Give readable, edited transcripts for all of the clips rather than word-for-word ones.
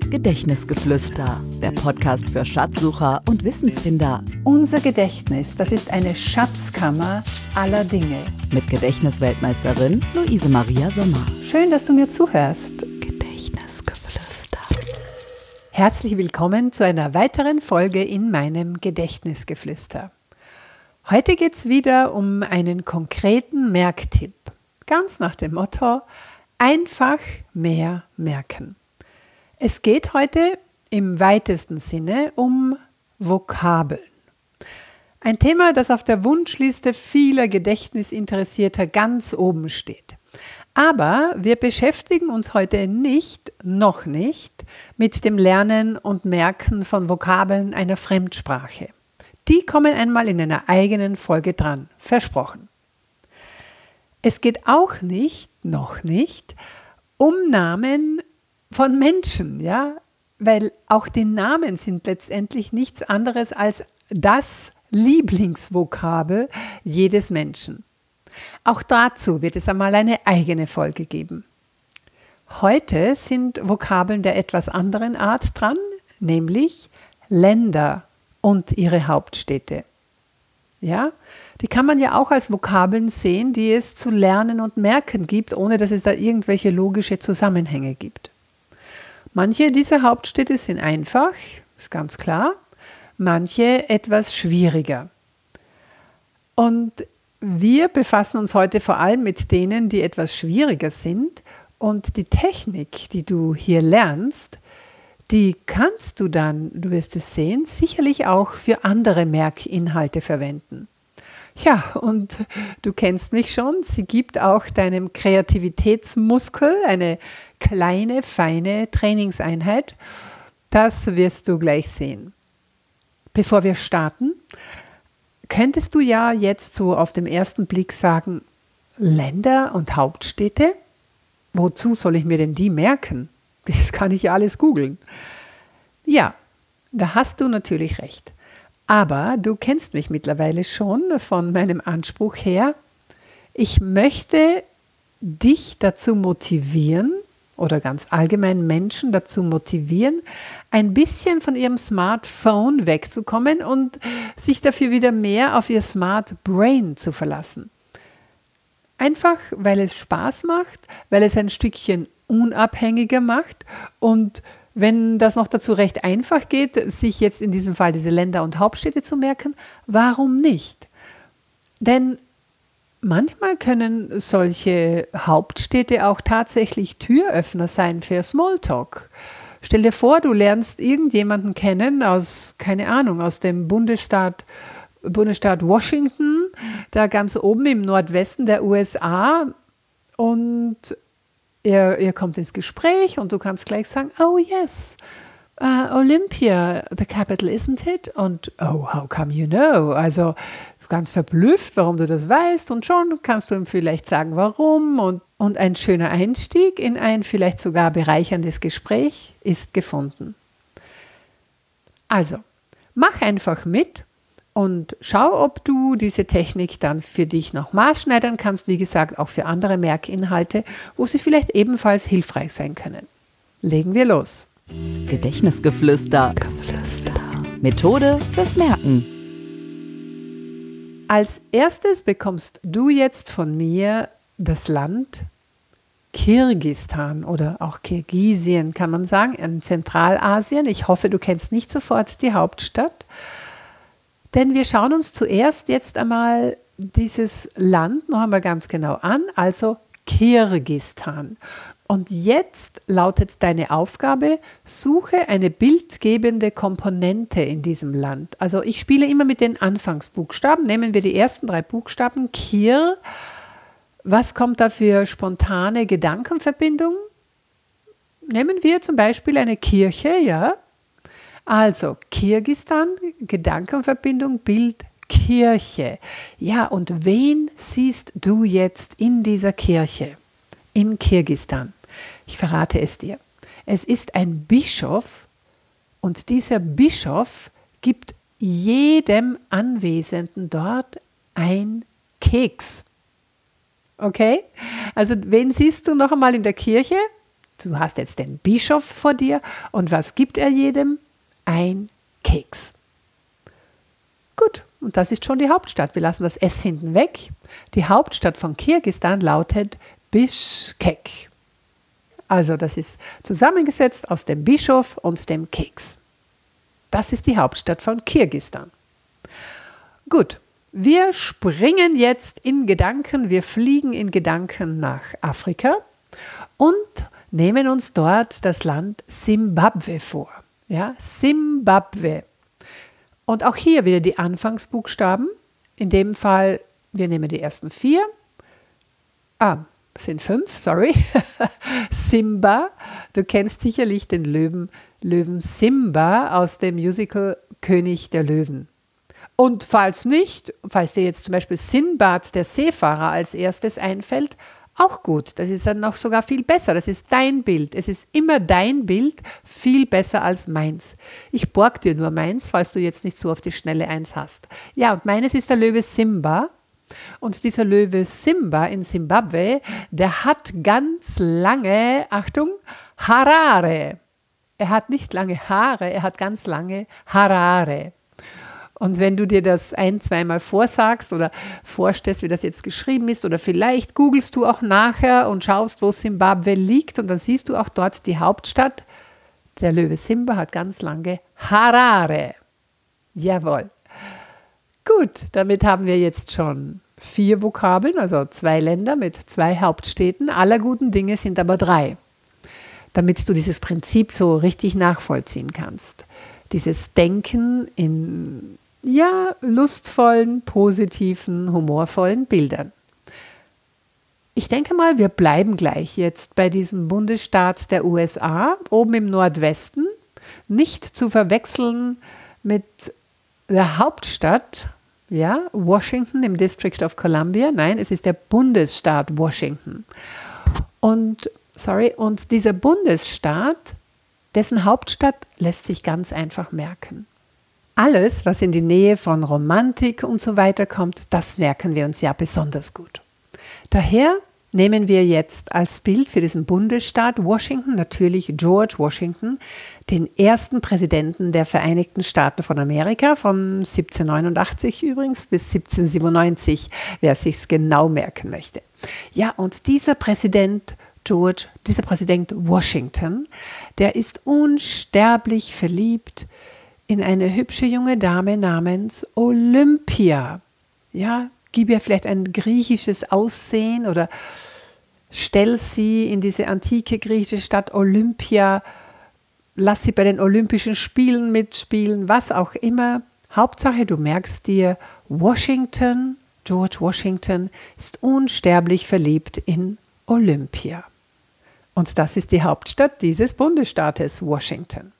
Gedächtnisgeflüster, der Podcast für Schatzsucher und Wissensfinder. Unser Gedächtnis, das ist eine Schatzkammer aller Dinge. Mit Gedächtnisweltmeisterin Luise Maria Sommer. Schön, dass du mir zuhörst. Gedächtnisgeflüster. Herzlich willkommen zu einer weiteren Folge in meinem Gedächtnisgeflüster. Heute geht es wieder um einen konkreten Merktipp. Ganz nach dem Motto, einfach mehr merken. Es geht heute im weitesten Sinne um Vokabeln. Ein Thema, das auf der Wunschliste vieler Gedächtnisinteressierter ganz oben steht. Aber wir beschäftigen uns heute noch nicht, mit dem Lernen und Merken von Vokabeln einer Fremdsprache. Die kommen einmal in einer eigenen Folge dran, versprochen. Es geht auch noch nicht, um Namen von Menschen, ja, weil auch die Namen sind letztendlich nichts anderes als das Lieblingsvokabel jedes Menschen. Auch dazu wird es einmal eine eigene Folge geben. Heute sind Vokabeln der etwas anderen Art dran, nämlich Länder und ihre Hauptstädte. Ja, die kann man ja auch als Vokabeln sehen, die es zu lernen und merken gibt, ohne dass es da irgendwelche logische Zusammenhänge gibt. Manche dieser Hauptstädte sind einfach, ist ganz klar, manche etwas schwieriger. Und wir befassen uns heute vor allem mit denen, die etwas schwieriger sind, und die Technik, die du hier lernst, die kannst du dann, du wirst es sehen, sicherlich auch für andere Merkinhalte verwenden. Ja, und du kennst mich schon, sie gibt auch deinem Kreativitätsmuskel eine kleine, feine Trainingseinheit. Das wirst du gleich sehen. Bevor wir starten, könntest du ja jetzt so auf den ersten Blick sagen, Länder und Hauptstädte? Wozu soll ich mir denn die merken? Das kann ich ja alles googeln. Ja, da hast du natürlich recht. Aber du kennst mich mittlerweile schon von meinem Anspruch her. Ich möchte dich dazu motivieren oder ganz allgemein Menschen dazu motivieren, ein bisschen von ihrem Smartphone wegzukommen und sich dafür wieder mehr auf ihr Smart Brain zu verlassen. Einfach, weil es Spaß macht, weil es ein Stückchen unabhängiger macht und wenn das noch dazu recht einfach geht, sich jetzt in diesem Fall diese Länder und Hauptstädte zu merken, warum nicht? Denn manchmal können solche Hauptstädte auch tatsächlich Türöffner sein für Smalltalk. Stell dir vor, du lernst irgendjemanden kennen aus, keine Ahnung, aus dem Bundesstaat Washington, da ganz oben im Nordwesten der USA, und ihr kommt ins Gespräch und du kannst gleich sagen, oh yes, Olympia, the capital, isn't it? Und oh, how come you know? Also ganz verblüfft, warum du das weißt, und schon kannst du ihm vielleicht sagen, warum, und ein schöner Einstieg in ein vielleicht sogar bereicherndes Gespräch ist gefunden. Also, mach einfach mit und schau, ob du diese Technik dann für dich noch maßschneidern kannst, wie gesagt, auch für andere Merkinhalte, wo sie vielleicht ebenfalls hilfreich sein können. Legen wir los. Gedächtnisgeflüster. Methode fürs Merken. Als erstes bekommst du jetzt von mir das Land Kirgisistan oder auch Kirgisien, kann man sagen, in Zentralasien. Ich hoffe, du kennst nicht sofort die Hauptstadt. Denn wir schauen uns zuerst jetzt einmal dieses Land noch einmal ganz genau an, also Kirgisistan. Und jetzt lautet deine Aufgabe, suche eine bildgebende Komponente in diesem Land. Also ich spiele immer mit den Anfangsbuchstaben. Nehmen wir die ersten 3 Buchstaben, Kir. Was kommt da für spontane Gedankenverbindungen? Nehmen wir zum Beispiel eine Kirche, ja. Also Kirgisistan, Gedankenverbindung, Bild, Kirche. Ja, und wen siehst du jetzt in dieser Kirche? In Kirgisistan. Ich verrate es dir. Es ist ein Bischof und dieser Bischof gibt jedem Anwesenden dort ein Keks. Okay? Also wen siehst du noch einmal in der Kirche? du hast jetzt den Bischof vor dir und was gibt er jedem? Ein Keks. Gut, und das ist schon die Hauptstadt. Wir lassen das S hinten weg. Die Hauptstadt von Kirgisistan lautet Bischkek. Also das ist zusammengesetzt aus dem Bischof und dem Keks. Das ist die Hauptstadt von Kirgisistan. Gut, wir springen jetzt in Gedanken, wir fliegen in Gedanken nach Afrika und nehmen uns dort das Land Simbabwe vor. Ja, Simbabwe. Und auch hier wieder die Anfangsbuchstaben. In dem Fall, wir nehmen die ersten 4. Sind 5, sorry. Simba, du kennst sicherlich den Löwen Simba aus dem Musical König der Löwen. Und falls nicht, falls dir jetzt zum Beispiel Sinbad, der Seefahrer, als erstes einfällt, auch gut. Das ist dann noch sogar viel besser. Das ist dein Bild. Es ist immer dein Bild, viel besser als meins. Ich borg dir nur meins, falls du jetzt nicht so auf die Schnelle eins hast. Ja, und meines ist der Löwe Simba. Und dieser Löwe Simba in Simbabwe, der hat ganz lange, Achtung, Harare. Er hat nicht lange Haare, er hat ganz lange Harare. Und wenn du dir das 1-2 Mal vorsagst oder vorstellst, wie das jetzt geschrieben ist, oder vielleicht googelst du auch nachher und schaust, wo Simbabwe liegt und dann siehst du auch dort die Hauptstadt. Der Löwe Simba hat ganz lange Harare. Jawohl. Gut, damit haben wir jetzt schon 4 Vokabeln, also 2 Länder mit 2 Hauptstädten. Aller guten Dinge sind aber 3, damit du dieses Prinzip so richtig nachvollziehen kannst. Dieses Denken in lustvollen, positiven, humorvollen Bildern. Ich denke mal, wir bleiben gleich jetzt bei diesem Bundesstaat der USA, oben im Nordwesten, nicht zu verwechseln mit der Hauptstadt, Washington im District of Columbia. Nein, es ist der Bundesstaat Washington. Und dieser Bundesstaat, dessen Hauptstadt lässt sich ganz einfach merken. Alles, was in die Nähe von Romantik und so weiter kommt, das merken wir uns ja besonders gut. Daher nehmen wir jetzt als Bild für diesen Bundesstaat Washington natürlich George Washington, den ersten Präsidenten der Vereinigten Staaten von Amerika, von 1789 übrigens bis 1797, wer sich's genau merken möchte. Ja, und dieser Präsident Washington, der ist unsterblich verliebt in eine hübsche junge Dame namens Olympia. Ja, gib ihr vielleicht ein griechisches Aussehen oder stell sie in diese antike griechische Stadt Olympia, lass sie bei den Olympischen Spielen mitspielen, was auch immer. Hauptsache, du merkst dir, George Washington ist unsterblich verliebt in Olympia. Und das ist die Hauptstadt dieses Bundesstaates, Washington.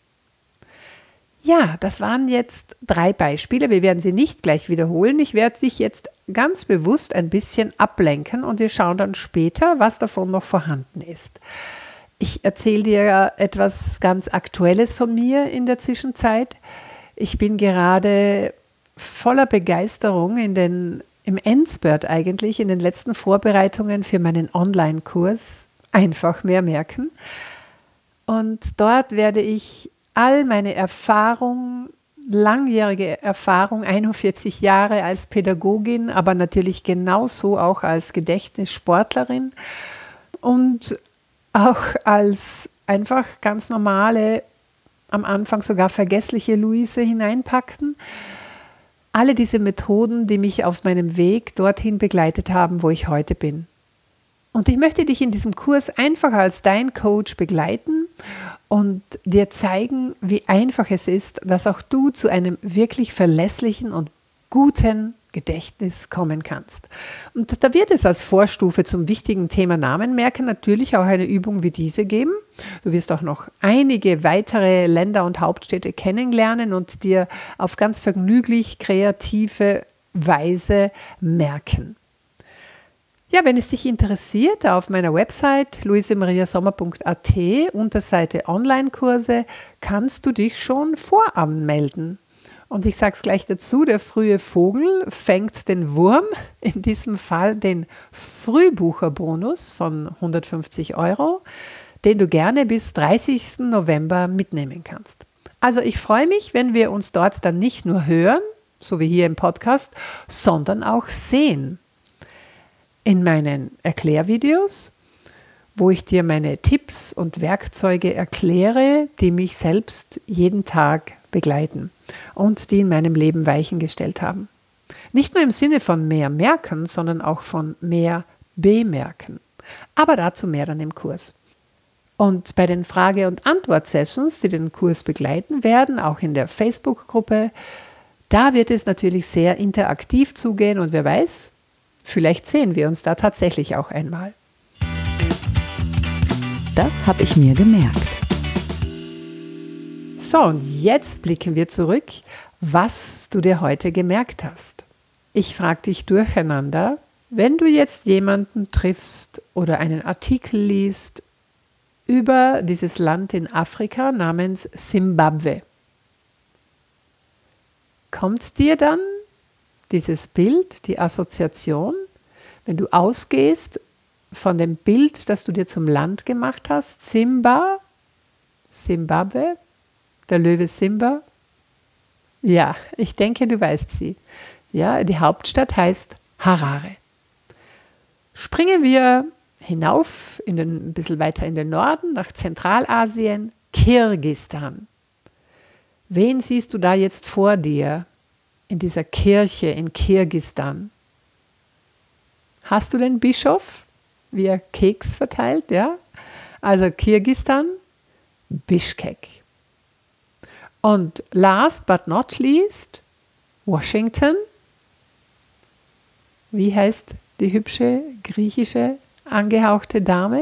Ja, das waren jetzt 3 Beispiele. Wir werden sie nicht gleich wiederholen. Ich werde dich jetzt ganz bewusst ein bisschen ablenken und wir schauen dann später, was davon noch vorhanden ist. Ich erzähle dir etwas ganz Aktuelles von mir in der Zwischenzeit. Ich bin gerade voller Begeisterung im Endspurt eigentlich, in den letzten Vorbereitungen für meinen Online-Kurs Einfach mehr merken. Und dort werde ich all meine Erfahrung, langjährige Erfahrung, 41 Jahre als Pädagogin, aber natürlich genauso auch als Gedächtnissportlerin und auch als einfach ganz normale, am Anfang sogar vergessliche Luise hineinpackten. Alle diese Methoden, die mich auf meinem Weg dorthin begleitet haben, wo ich heute bin. Und ich möchte dich in diesem Kurs einfach als dein Coach begleiten und dir zeigen, wie einfach es ist, dass auch du zu einem wirklich verlässlichen und guten Gedächtnis kommen kannst. Und da wird es als Vorstufe zum wichtigen Thema Namen merken natürlich auch eine Übung wie diese geben. Du wirst auch noch einige weitere Länder und Hauptstädte kennenlernen und dir auf ganz vergnüglich kreative Weise merken. Ja, wenn es dich interessiert, auf meiner Website luisemariasommer.at unter Seite Online-Kurse kannst du dich schon voranmelden. Und ich sage es gleich dazu, der frühe Vogel fängt den Wurm, in diesem Fall den Frühbucherbonus von 150 €. den du gerne bis 30. November mitnehmen kannst. Also ich freue mich, wenn wir uns dort dann nicht nur hören, so wie hier im Podcast, sondern auch sehen. In meinen Erklärvideos, wo ich dir meine Tipps und Werkzeuge erkläre, die mich selbst jeden Tag begleiten und die in meinem Leben Weichen gestellt haben. Nicht nur im Sinne von mehr merken, sondern auch von mehr bemerken. Aber dazu mehr dann im Kurs. Und bei den Frage- und Antwort-Sessions, die den Kurs begleiten werden, auch in der Facebook-Gruppe, da wird es natürlich sehr interaktiv zugehen und wer weiß, vielleicht sehen wir uns da tatsächlich auch einmal. Das habe ich mir gemerkt. So, und jetzt blicken wir zurück, was du dir heute gemerkt hast. Ich frage dich durcheinander, wenn du jetzt jemanden triffst oder einen Artikel liest über dieses Land in Afrika namens Simbabwe, kommt dir dann dieses Bild, die Assoziation, wenn du ausgehst von dem Bild, das du dir zum Land gemacht hast, Simbabwe, der Löwe Simba? Ja, ich denke, du weißt sie. Ja, die Hauptstadt heißt Harare. Springen wir hinauf, ein bisschen weiter in den Norden, nach Zentralasien, Kirgisistan. Wen siehst du da jetzt vor dir in dieser Kirche in Kirgisistan? Hast du den Bischof, wie er Keks verteilt? Ja? Also Kirgisistan, Bischkek. Und last but not least, Washington. Wie heißt die hübsche griechische angehauchte Dame?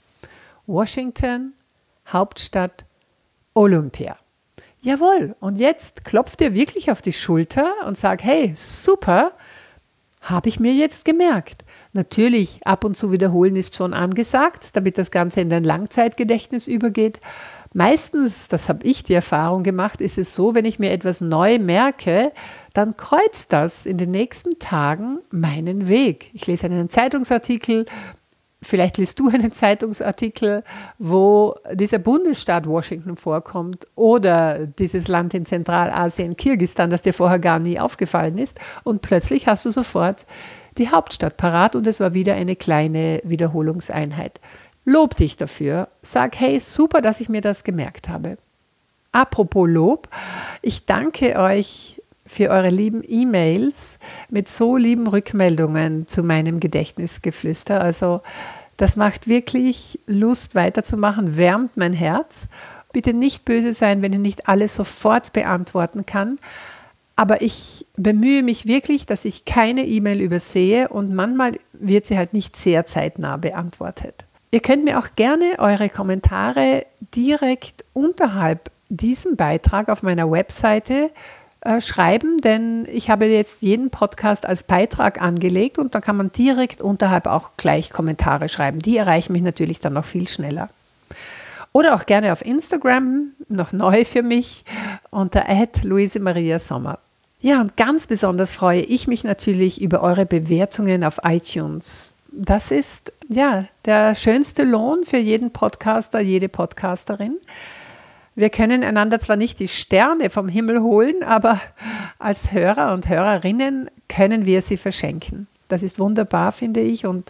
Washington, Hauptstadt Olympia. Jawohl, und jetzt klopft dir wirklich auf die Schulter und sag, hey, super, habe ich mir jetzt gemerkt. Natürlich, ab und zu wiederholen ist schon angesagt, damit das Ganze in dein Langzeitgedächtnis übergeht. Meistens, das habe ich die Erfahrung gemacht, ist es so, wenn ich mir etwas neu merke, dann kreuzt das in den nächsten Tagen meinen Weg. Ich lese einen Zeitungsartikel, vielleicht liest du einen Zeitungsartikel, wo dieser Bundesstaat Washington vorkommt oder dieses Land in Zentralasien, Kirgisistan, das dir vorher gar nie aufgefallen ist und plötzlich hast du sofort die Hauptstadt parat und es war wieder eine kleine Wiederholungseinheit. Lob dich dafür, sag, hey, super, dass ich mir das gemerkt habe. Apropos Lob, ich danke euch für eure lieben E-Mails mit so lieben Rückmeldungen zu meinem Gedächtnisgeflüster. Also das macht wirklich Lust weiterzumachen, wärmt mein Herz. Bitte nicht böse sein, wenn ich nicht alles sofort beantworten kann. Aber ich bemühe mich wirklich, dass ich keine E-Mail übersehe und manchmal wird sie halt nicht sehr zeitnah beantwortet. Ihr könnt mir auch gerne eure Kommentare direkt unterhalb diesem Beitrag auf meiner Webseite schreiben, denn ich habe jetzt jeden Podcast als Beitrag angelegt und da kann man direkt unterhalb auch gleich Kommentare schreiben. Die erreichen mich natürlich dann noch viel schneller. Oder auch gerne auf Instagram, noch neu für mich, unter @LuiseMariaSommer. Ja, und ganz besonders freue ich mich natürlich über eure Bewertungen auf iTunes. Das ist ja der schönste Lohn für jeden Podcaster, jede Podcasterin. Wir können einander zwar nicht die Sterne vom Himmel holen, aber als Hörer und Hörerinnen können wir sie verschenken. Das ist wunderbar, finde ich, und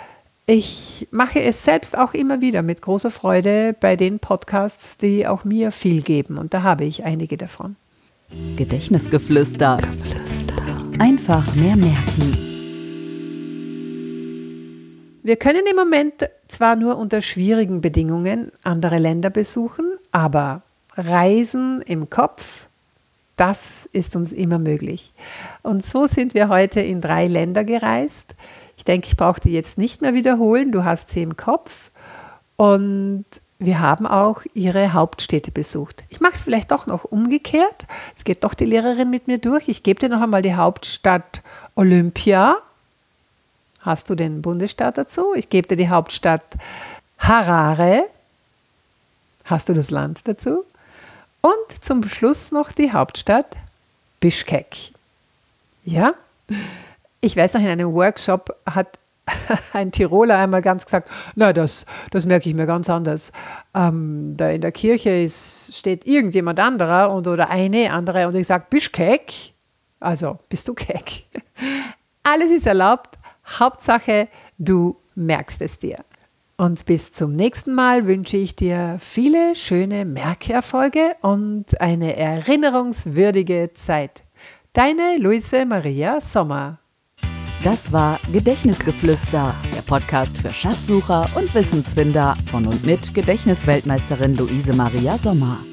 ich mache es selbst auch immer wieder mit großer Freude bei den Podcasts, die auch mir viel geben, und da habe ich einige davon. Gedächtnisgeflüster. Einfach mehr merken. Wir können im Moment zwar nur unter schwierigen Bedingungen andere Länder besuchen, aber Reisen im Kopf, das ist uns immer möglich. Und so sind wir heute in 3 Länder gereist. Ich denke, ich brauche die jetzt nicht mehr wiederholen, du hast sie im Kopf. Und wir haben auch ihre Hauptstädte besucht. Ich mache es vielleicht doch noch umgekehrt. Es geht doch die Lehrerin mit mir durch. Ich gebe dir noch einmal die Hauptstadt Olympia. Hast du den Bundesstaat dazu? Ich gebe dir die Hauptstadt Harare. Hast du das Land dazu? Und zum Schluss noch die Hauptstadt Bischkek. Ja? Ich weiß noch, in einem Workshop hat ein Tiroler einmal ganz gesagt, na, das merke ich mir ganz anders. Da in der Kirche steht irgendjemand anderer oder eine andere und ich sage, bist keck? Also, bist du keck? Alles ist erlaubt, Hauptsache, du merkst es dir. Und bis zum nächsten Mal wünsche ich dir viele schöne Merkerfolge und eine erinnerungswürdige Zeit. Deine Luise Maria Sommer. Das war Gedächtnisgeflüster, der Podcast für Schatzsucher und Wissensfinder von und mit Gedächtnisweltmeisterin Luise Maria Sommer.